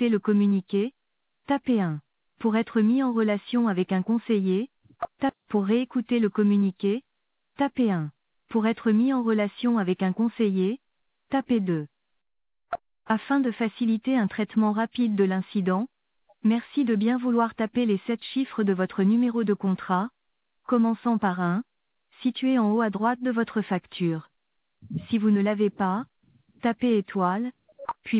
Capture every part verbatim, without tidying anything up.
réécouter le communiqué, tapez un. Pour être mis en relation avec un conseiller, tapez pour réécouter le communiqué, tapez un. Pour être mis en relation avec un conseiller, tapez deux. Afin de faciliter un traitement rapide de l'incident, merci de bien vouloir taper les sept chiffres de votre numéro de contrat, commençant par un, situé en haut à droite de votre facture. Si vous ne l'avez pas, tapez étoile, puis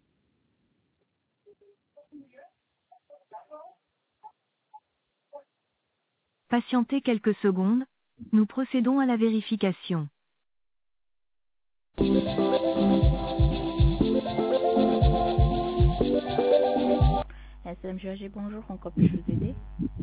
patientez quelques secondes, nous procédons à la vérification. S M G A G, bonjour, en quoi puis-je vous aider?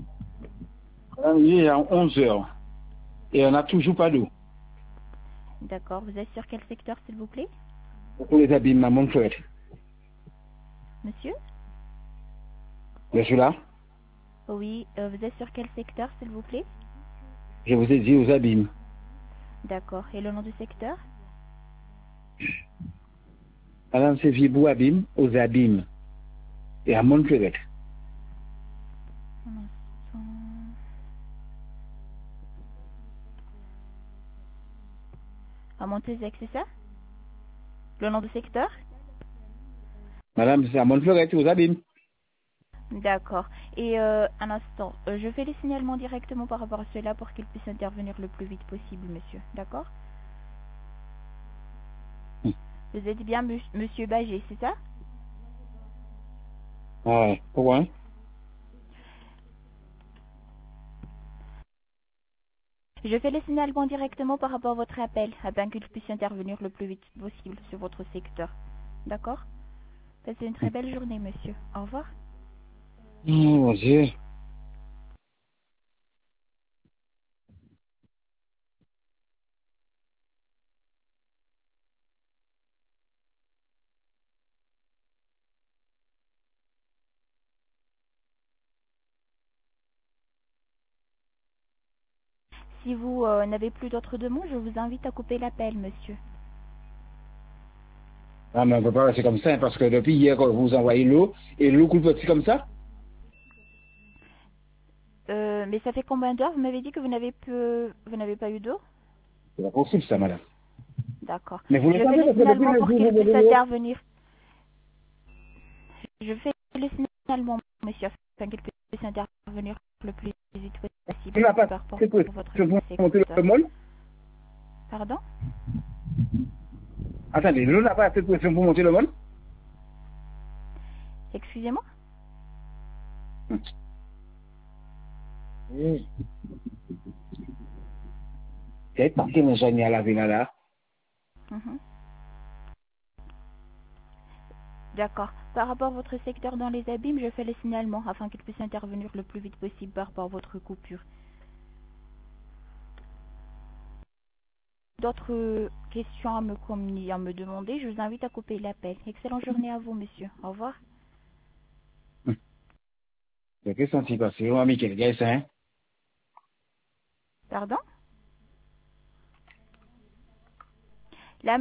Il est à onze heures et on n'a toujours pas d'eau. D'accord, vous êtes sur quel secteur, s'il vous plaît? Pour les abîmes à Montfort. Monsieur? Je suis là. Oui, euh, vous êtes sur quel secteur, s'il vous plaît? Je vous ai dit aux abîmes. D'accord, et le nom du secteur? Madame, c'est Vibou Abîme, aux abîmes. Et à Montfort. Un instant. À Montezec, c'est ça? Le nom du secteur? Madame, c'est à Montfort, aux abîmes. D'accord. Et euh, un instant, euh, je fais les signalements directement par rapport à cela pour qu'ils puissent intervenir le plus vite possible, monsieur. D'accord? Vous êtes bien mu- monsieur Bagé, c'est ça? Ah, pourquoi? Je fais les signalements directement par rapport à votre appel, afin qu'ils puissent intervenir le plus vite possible sur votre secteur. D'accord? Passez une très belle journée, monsieur. Au revoir. Oh, mon Dieu. Si vous euh, n'avez plus d'autres demandes, je vous invite à couper l'appel, monsieur. Ah, mais on ne peut pas rester comme ça, hein, parce que depuis hier, vous envoyez l'eau, et l'eau coule petit comme ça. Euh, mais ça fait combien d'heures? Vous m'avez dit que vous n'avez peu... vous n'avez pas eu d'eau? C'est pas possible, ça, madame. D'accord. Mais vous Je fais l'entendez, les parce que depuis signalements le pour jour où qu'ils vous puissent avez l'eau. intervenir. Je fais les signalements, monsieur, afin qu'ils puissent intervenir le plus vite Tu possible n'as pas par rapport fait pour à votre pour monter secteur. le monde. Pardon? Attendez, l'eau n'a pas assez de pression pour monter le monde. Excusez-moi? Oui. C'est parti, mon génie à la villa là. Mhm. D'accord. Par rapport à votre secteur dans les abîmes, je fais les signalements afin qu'ils puissent intervenir le plus vite possible par rapport à votre coupure. D'autres questions à me communiquer, à me demander, je vous invite à couper l'appel. Excellente journée à vous, monsieur. Au revoir. C'est que senti passer, on a mis quel gars, ça, hein? Pardon?